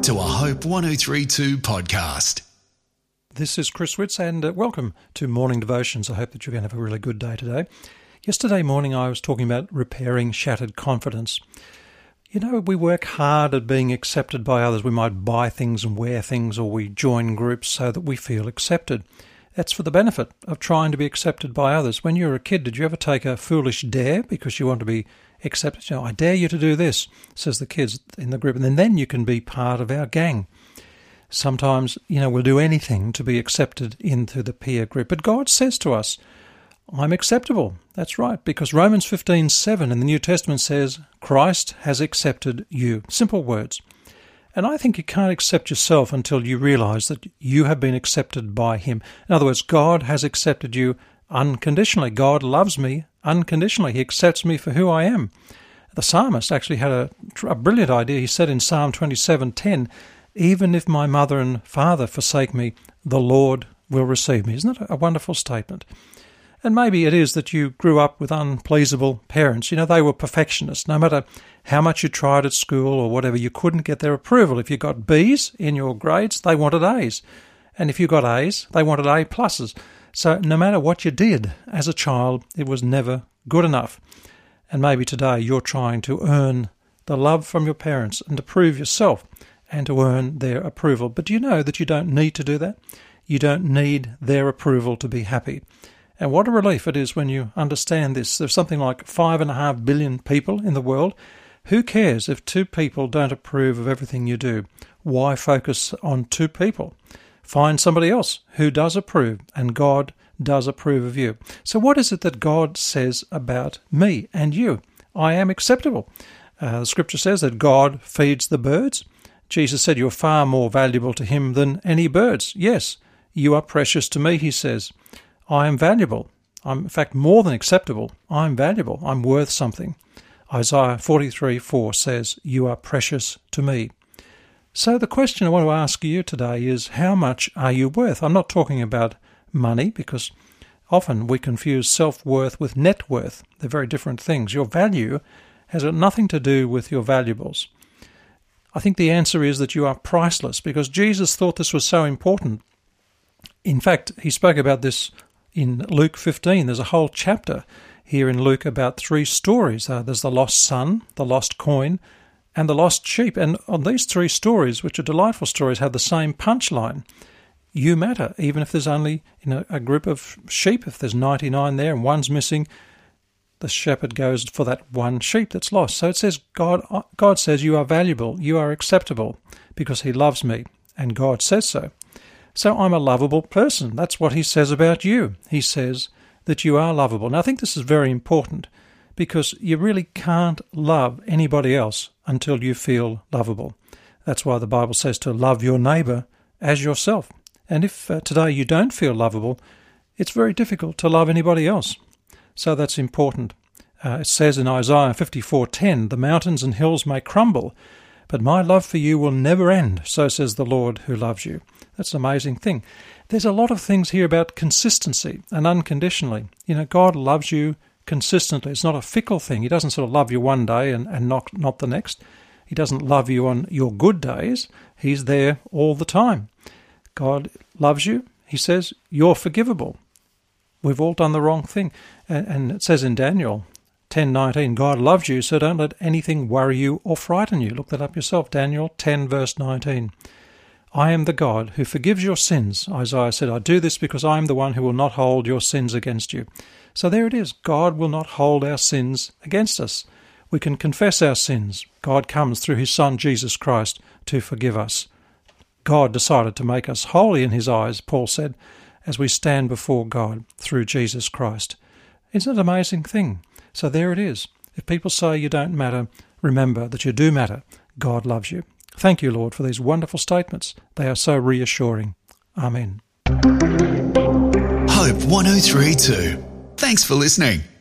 to a Hope 1032 podcast. This is Chris Witts, and welcome to Morning Devotions. I hope that you're going to have a really good day today. Yesterday morning I was talking about repairing shattered confidence. You know, we work hard at being accepted by others. We might buy things and wear things, or we join groups so that we feel accepted. That's for the benefit of trying to be accepted by others. When you were a kid, did you ever take a foolish dare because you want to be accepted? You know, I dare you to do this, says the kids in the group, and then you can be part of our gang. Sometimes, we'll do anything to be accepted into the peer group. But God says to us, I'm acceptable. That's right, because Romans 15:7 in the New Testament says, Christ has accepted you. Simple words. And I think you can't accept yourself until you realise that you have been accepted by Him. In other words, God has accepted you unconditionally. God loves me unconditionally. He accepts me for who I am. The psalmist actually had a brilliant idea. He said in Psalm 27:10, even if my mother and father forsake me, the Lord will receive me. Isn't that a wonderful statement? And maybe it is that you grew up with unpleasable parents. They were perfectionists. No matter how much you tried at school or whatever, you couldn't get their approval. If you got B's in your grades, they wanted A's. And if you got A's, they wanted A pluses. So no matter what you did as a child, it was never good enough. And maybe today you're trying to earn the love from your parents and to prove yourself and to earn their approval. But do you know that you don't need to do that? You don't need their approval to be happy. And what a relief it is when you understand this. There's something like 5.5 billion people in the world. Who cares if 2 people don't approve of everything you do? Why focus on 2 people? Find somebody else who does approve, and God does approve of you. So what is it that God says about me and you? I am acceptable. The scripture says that God feeds the birds. Jesus said you're far more valuable to Him than any birds. Yes, you are precious to me, He says. I am valuable. I'm, in fact, more than acceptable. I'm valuable. I'm worth something. Isaiah 43:4 says, you are precious to me. So the question I want to ask you today is, how much are you worth? I'm not talking about money, because often we confuse self-worth with net worth. They're very different things. Your value has got nothing to do with your valuables. I think the answer is that you are priceless, because Jesus thought this was so important. In fact, He spoke about this in Luke 15. There's a whole chapter here in Luke about 3 stories. There's the lost son, the lost coin, and the lost sheep. And on these 3 stories, which are delightful stories, have the same punchline. You matter, even if there's only a group of sheep. If there's 99 there and one's missing, the shepherd goes for that one sheep that's lost. So it says God says you are valuable, you are acceptable, because He loves me, and God says so. So I'm a lovable person. That's what He says about you. He says that you are lovable. Now I think this is very important, because you really can't love anybody else until you feel lovable. That's why the Bible says to love your neighbour as yourself. And if today you don't feel lovable, it's very difficult to love anybody else. So that's important. It says in Isaiah 54:10, the mountains and hills may crumble, but my love for you will never end, so says the Lord who loves you. That's an amazing thing. There's a lot of things here about consistency and unconditionally. God loves you consistently. It's not a fickle thing. He doesn't sort of love you one day and not the next. He doesn't love you on your good days. He's there all the time. God loves you. He says you're forgivable. We've all done the wrong thing. And it says in Daniel 10:19, God loves you, so don't let anything worry you or frighten you. Look that up yourself. Daniel 10 verse 19. I am the God who forgives your sins. Isaiah said, I do this because I am the one who will not hold your sins against you. So there it is. God will not hold our sins against us. We can confess our sins. God comes through His Son, Jesus Christ, to forgive us. God decided to make us holy in His eyes, Paul said, as we stand before God through Jesus Christ. Isn't it an amazing thing? So there it is. If people say you don't matter, remember that you do matter. God loves you. Thank you, Lord, for these wonderful statements. They are so reassuring. Amen. Hope 1032. Thanks for listening.